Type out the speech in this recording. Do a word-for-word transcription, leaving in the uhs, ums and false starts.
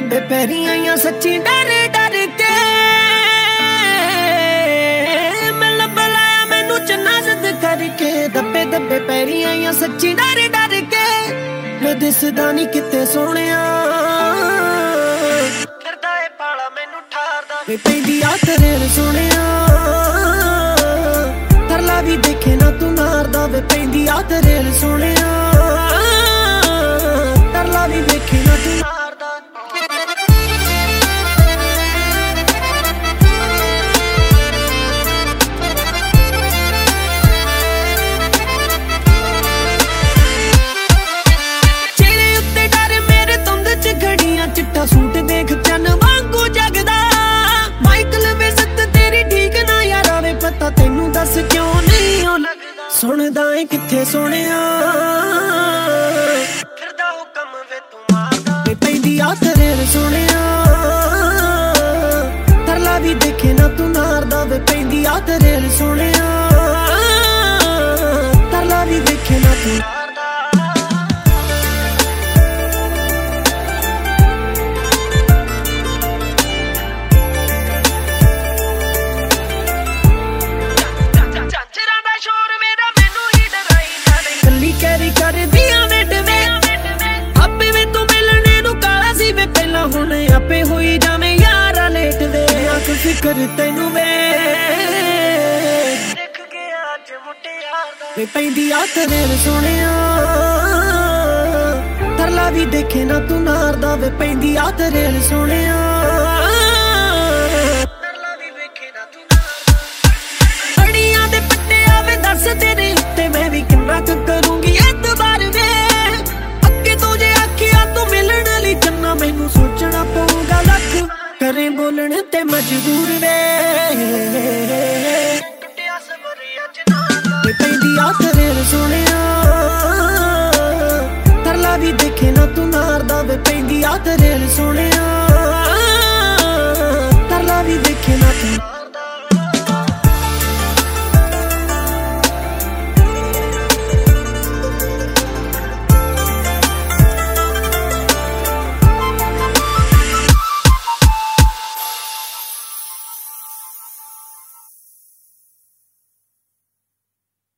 ਦੱਬੇ ਪੈਰੀ ਆਈਆਂ ਸੱਚੀ ਡਰ ਡਰ ਕੇ ਮੈਂ ਲੱਭ ਲਾਇਆ ਮੈਨੂੰ ਚੰਨਾ ਜ਼ਿੱਦ ਕਰਕੇ ਦੱਬੇ ਦੱਬੇ ਪੈਰੀ ਆਈਆਂ ਸੱਚੀ ਡਰ ਡਰ ਕੇ ਮੈਂ ਦਿਸਦਾ ਨਹੀਂ ਕਿਤੇ ਸੋਹਣਿਆ ਫਿਰਦਾ ਏ ਪਾਲਾ ਮੈਨੂੰ ਠਾਰਦਾ ਵੇ ਪੈਂਦੀ ਆ ਤੇਰੇ ਸੋਹਣਿਆ ਤਰਲਾ ਵੀ ਦੇਖੇ ਨਾ ਤੂੰ ਮਾਰਦਾ ਵੇ ਪੈਂਦੀ ਆ ਤੇਰੇ ਸੋਹਣਿਆ ਤਰਲਾ ਵੀ ਦੇਖੇ ਨਾ ਤੂੰ ਮਾਰਦਾ ਚਿਹਰੇ ਉੱਤੇ ਡਰ ਮੇਰੇ ਤੁੰਦ ਚ ਘੜੀਆਂ ਚਿੱਟਾ ਸੂਟ ਦੇਖ ਚੰਨ ਵਾਂਗੂ ਜਗਦਾ ਮਾਈਕਲ ਵਿਜ਼ਤ ਤੇਰੀ ਠੀਕ ਨਾ ਯਾਰਾ ਵੇ ਪਤਾ ਤੈਨੂੰ ਦੱਸ ਕਿਉਂ ਨਹੀਂ ਉਹ ਲੱਗਦਾ ਸੁਣਦਾ ਏ ਕਿੱਥੇ ਸੋਹਣਿਆ ਫਿਰਦਾ ਹੁਕਮ ਵੇ ਤੂੰ ਮਾਰਦਾ ਵੇ ਪੈਂਦੀ ਆ ਤੇਰੇ ਸੋਹਣਿਆ ਤਰਲਾ ਵੀ ਦੇਖੇ ਨਾ ਤੂੰ ਮਾਰਦਾ ਵੇ ਪੈਂਦੀ ਆ ਤੇਰੇ ਸੋਹਣਿਆ ਤਰਲਾ ਵੀ ਦੇਖੇ ਨਾ ਤੂੰ ਕੈਰੀ ਕਰਦੀਆਂ ਵੇਟਵੇ ਆਪੇ ਵੇ ਤੂੰ ਮਿਲਣੇ ਨੂੰ ਕਾਲਾ ਸੀ ਵੇ ਪਹਿਲਾਂ ਹੁਣ ਆਪੇ ਹੋਈ ਜਾਵੇਂ ਯਾਰਾ ਲੇਟ ਵੇ ਅੱਖ ਫਿਕਰ ਤੈਨੂੰ ਵੇ ਦੇਖ ਗਿਆ ਅੱਜ ਮੁਟਿਆਰ ਦਾ ਵੇ ਪੈਂਦੀ ਆ ਤੇਰੇ ਸੋਹਣਿਆ ਤਰਲਾ ਵੀ ਦੇਖੇ ਨਾ ਤੂੰ ਮਾਰਦਾ ਵੇ ਪੈਂਦੀ ਆ ਤੇਰੇ ਸੋਹਣਿਆ ਤਰਲਾ ਵੀ ਵੇਖੇ ਨਾ ਤੂੰ ਮਾਰਦਾ ਅੜੀਆਂ ਦੇ ਪੱਟੇ ਆਵੇ ਦੱਸ ਤੇਰੇ ਉੱਤੇ ਮੈਂ ਵੀ ਕਿੰਨਾ ਕੁ ਕਰੂੰਗੀ ਐਤਬਾਰ ਵੇ ਅੱਗੇ ਤੋਂ ਜੇ ਆਖਿਆ ਤੂੰ ਮਿਲਣ ਲਈ ਚੰਨਾ ਮੈਨੂੰ ਸੋਚਣਾ ਪਊਗਾ ਲੱਖ ਕਰੇ ਬੋਲਣ ਤੇ ਮਜਬੂਰ ਵੇ ਟੁੱਟਿਆ ਸਬਰ ਅੱਜ ਨਾ ਵੇ ਪੈਂਦੀ ਆ ਤੇਰੇ ਸੋਹਣਿਆ ਤਰਲਾ ਵੀ ਦੇਖੇ ਨਾ ਤੂੰ ਮਾਰਦਾ ਵੇ ਪੈਂਦੀ ਆ ਤੇਰੇ ਸੋਹਣਿਆ